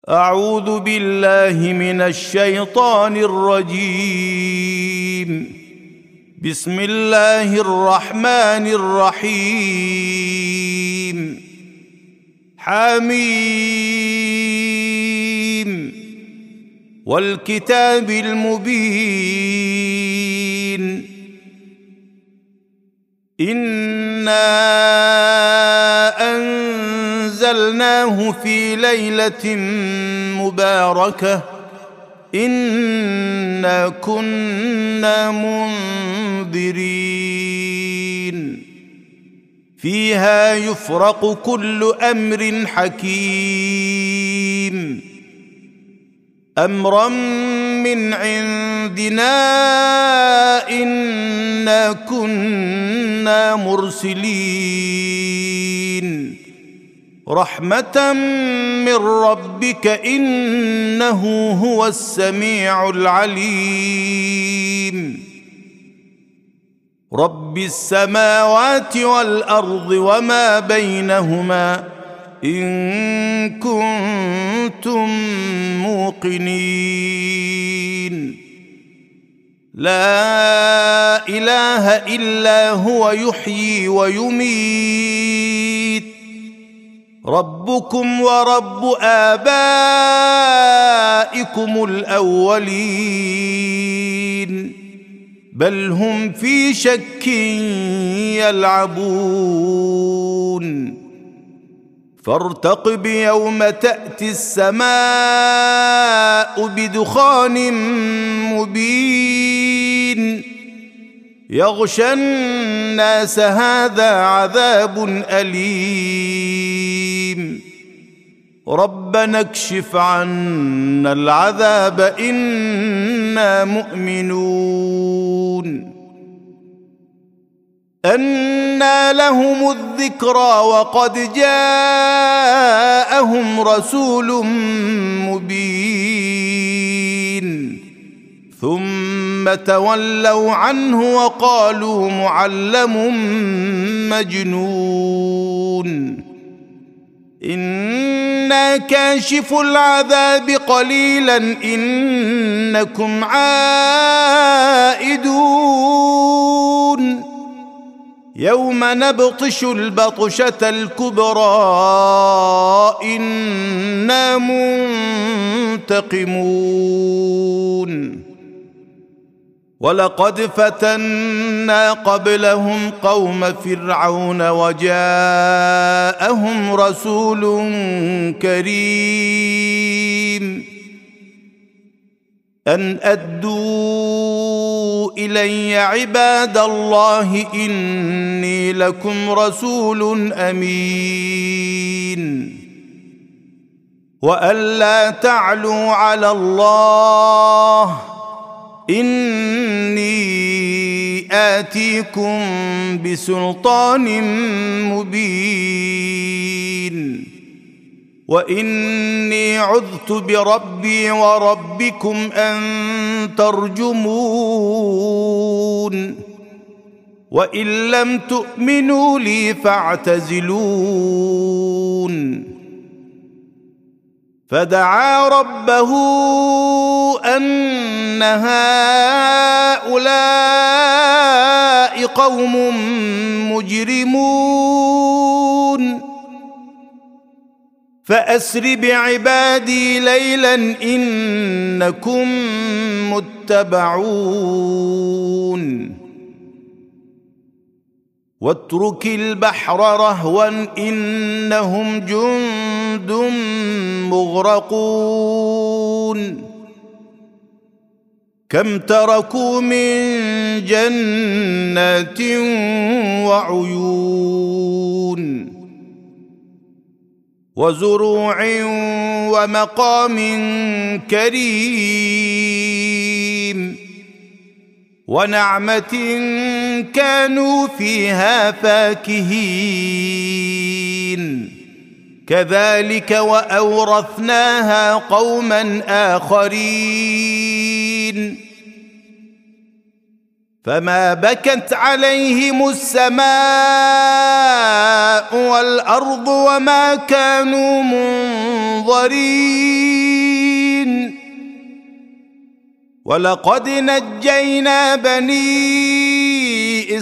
أعوذ بالله من الشيطان الرجيم. بسم الله الرحمن الرحيم. حميم والكتاب المبين. إنا أنزلناه في ليلة مباركة إنا كنا منذرين فيها يفرق كل أمر حكيم أمرا من عندنا إنا كنا مرسلين رحمة من ربك إنه هو السميع العليم. رب السماوات والأرض وما بينهما إن كنتم موقنين. لا إله إلا هو يحيي ويميت ربكم ورب آبائكم الأولين بل هم في شك يلعبون. فارتقب يوم تأتي السماء بدخان مبين يغشى الناس هذا عذاب أليم ربنا اكشف عنا العذاب إنا مؤمنون. أنى لهم الذكرى وقد جاءهم رسول مبين ثم تولوا عنه وقالوا معلم مجنون. إنا كاشف العذاب قليلا إنكم عائدون يوم نبطش البطشة الكبرى إنا منتقمون. ولقد فتنا قبلهم قوم فرعون وجاءهم رسول كريم أن أدوا إلي عباد الله إني لكم رسول أمين وأن لا تعلوا على الله إني آتيكم بسلطان مبين وإني عذت بربي وربكم أن ترجمون وإن لم تؤمنوا لي فاعتزلون. فدعا ربه أن هؤلاء قوم مجرمون فأسر بعبادي ليلا إنكم متبعون. واترك البحر رهوا إنهم جند مغرقون كم تركوا من جنات وعيون وزروع ومقام كريم ونعمة كانوا فيها فاكهين كذلك وأورثناها قوما آخرين. فما بكت عليهم السماء والأرض وما كانوا منظرين ولقد نجينا بني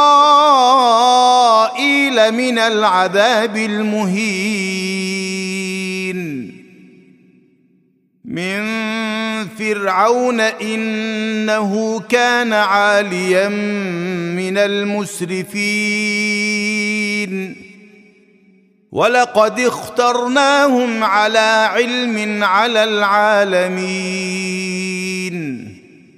إسرائيل من العذاب المهين من فرعون إنه كان عاليا من المسرفين ولقد اخترناهم على علم على العالمين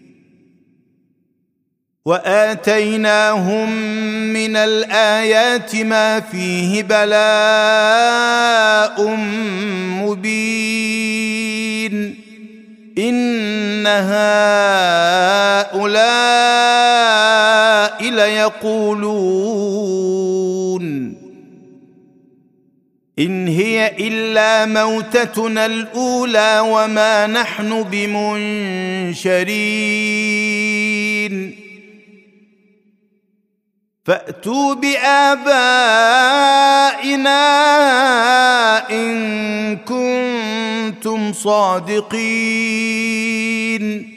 وآتيناهم من الآيات ما فيه بلاء مبين إن هؤلاء ليقولون إن هي إلا موتتنا الأولى وما نحن بمنشرين فأتوا بآبائنا إن كنتم صادقين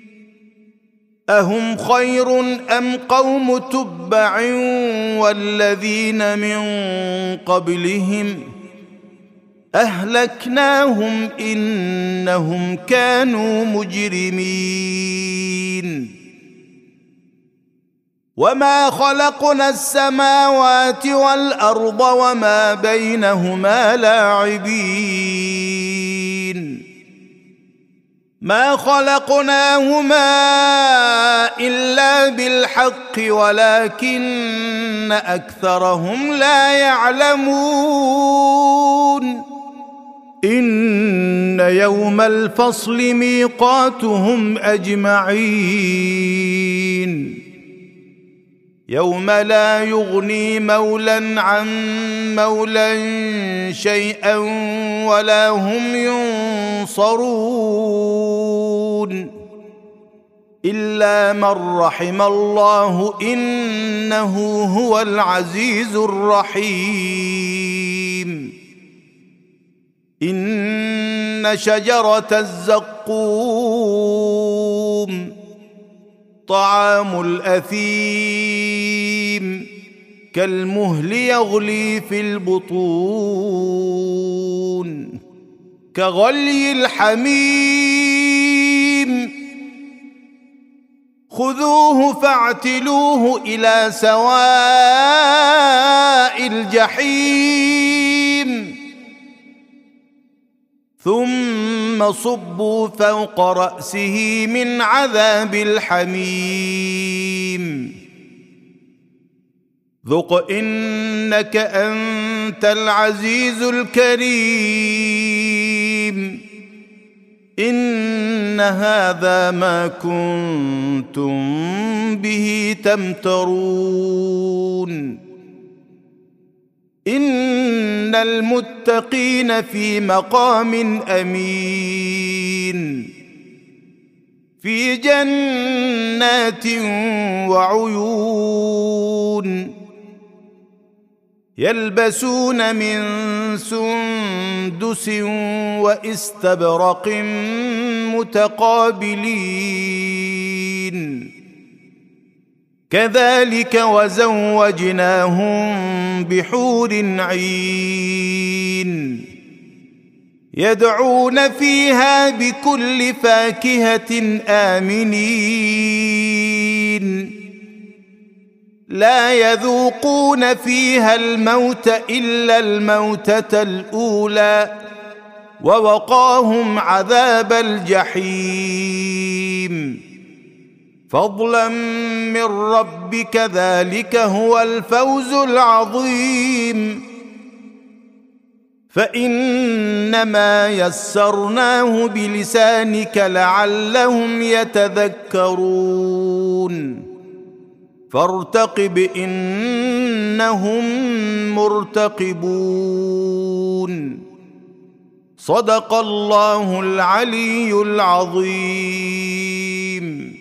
أهم خير أم قوم تبع والذين من قبلهم أهلكناهم إنهم كانوا مجرمين وما خلقنا السماوات والأرض وما بينهما لاعبين ما خلقناهما إلا بالحق ولكن أكثرهم لا يعلمون إن يوم الفصل ميقاتهم أجمعين يوم لا يغني مولى عن مولى شيئا ولا هم ينصرون إلا من رحم الله إنه هو العزيز الرحيم إن شجرة الزقوم طعام الأثيم كالمهل يغلي في البطون كغلي الحميم خذوه فاعتلوه إلى سواء الجحيم ثم صبوا فوق رأسه من عذاب الحميم ذق إنك أنت العزيز الكريم إن هذا ما كنتم به تمترون إن المتقين في مقام أمين في جنات وعيون يلبسون من سندس واستبرق متقابلين كذلك وزوجناهم بحور عين يدعون فيها بكل فاكهة آمنين لا يذوقون فيها الموت إلا الموتة الأولى ووقاهم عذاب الجحيم فضلا من ربك ذلك هو الفوز العظيم فإنما يسرناه بلسانك لعلهم يتذكرون فارتقب إنهم مرتقبون صدق الله العلي العظيم.